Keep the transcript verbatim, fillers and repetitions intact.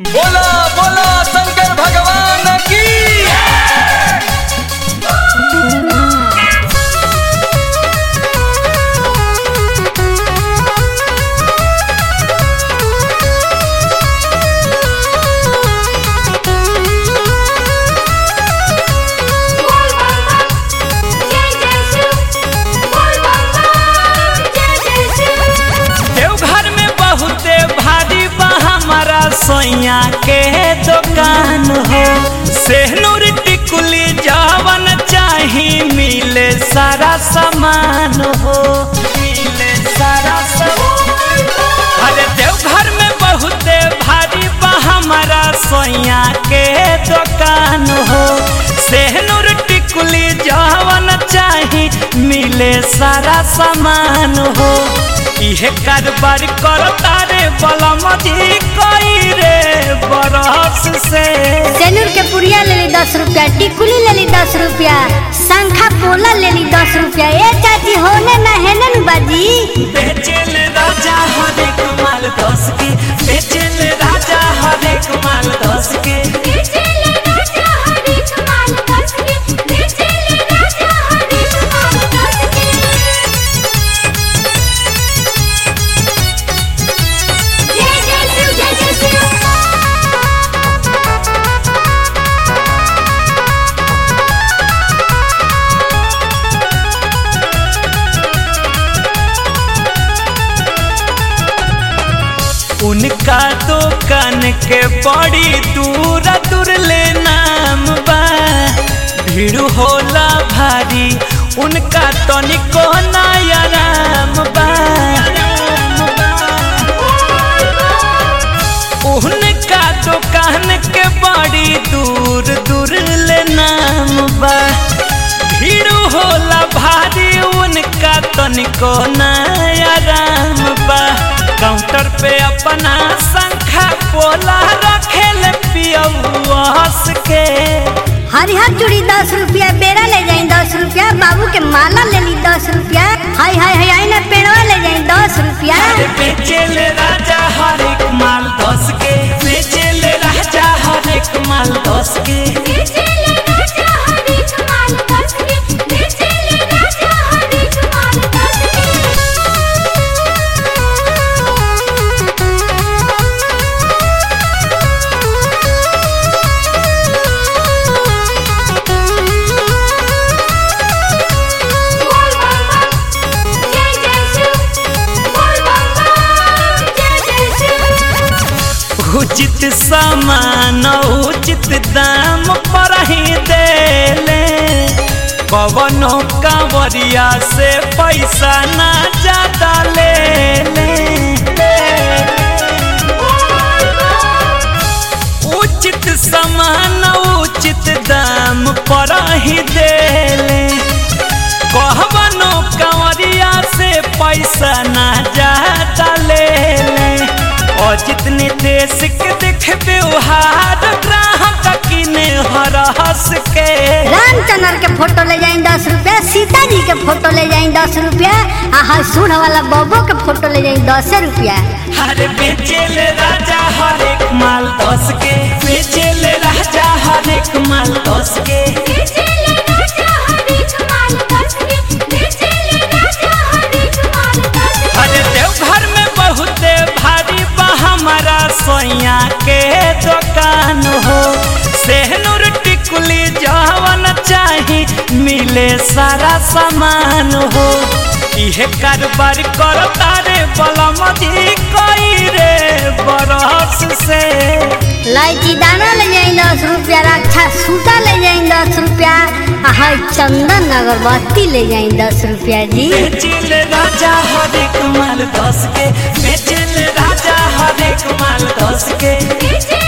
बोला बोला शंकर भगवान की। देवघर में बहुते भारी बा हमारा सोया के दुकान हो। सेहनूर टिकुली जवन चाही मिले सारा सामान हो, मिले सारा सामान। अरे देवघर में बहुते भारी बा हमारा सोया के दुकान हो। सेहनूर टिकुली जवन चाही मिले सारा सामान हो। इहे कारोबार करता रे बलमदी कोई रे बरस से। सेनूर के पुड़िया ले ली दस रुपया, टिकुली ले ली दस रुपया, शंखा पोला ले ली दस रुपया। ए चाची होने ना है ना बाजी। बेचेल राजा हरे कमाल दस के, बेचेल राजा हरे कमाल दस के। उनका दुकान के बड़ी दूर दूर ले नाम बा। भीड़ होला भारी उनका तनिको नया राम बा। उनका दुकान के बड़ी दूर दूर ले नाम बा। भीड़ होला भारी उनका तनिको नया राम बा। काउंटर पे अपना शंखा पोला रखेल पियस के। हरिहर चूड़ी दस रुपया, बेड़ा ले जाई दस रुपया, बाबू के माला ले ली दस रुपया। हाय हाय हाय आई ना पेड़वा ले जाई दस रुपया। बेचेल राजा हरेक माल दस के, बेचेल राजा हरेक माल दस के। उचित सामान उचित दाम पर ही देले। कवनो कांवरिया से पैसा ना ज्यादा ले ले। उचित सामान उचित दाम पर ही देले। कवनो कांवरिया से पैसा ना ज्यादा ले ले। और जितने देश के देख व्यवहार ग्राहक किने हरहस के। रामचंद्र के फोटो ले जाई दस रुपया, सीता जी के फोटो ले जाई दस रुपया, आ सूढ़ वाला बबो के फोटो ले जाई दस रुपया। हरे बेचेल राजा हरेक माल दस के, बेचेल राजा हरेक माल दस के। अरे देवघर में बहुते भारी बा हमारा सोया के दुकान हो। सेहनूर टिकुली जवन चाही मिले सारा सामान हो। इहे कारोबार करता रे बलमदी कोई रे बरस से। लाइची दाना ले जाई दस रुपया, रक्षा सूता ले जाई दस रुपया, हाय चंदन अगरबत्ती ले जाई दस रुपया जी। बेचेल राजा हरेक माल दस के, बेचेल राजा हरेक माल दस के।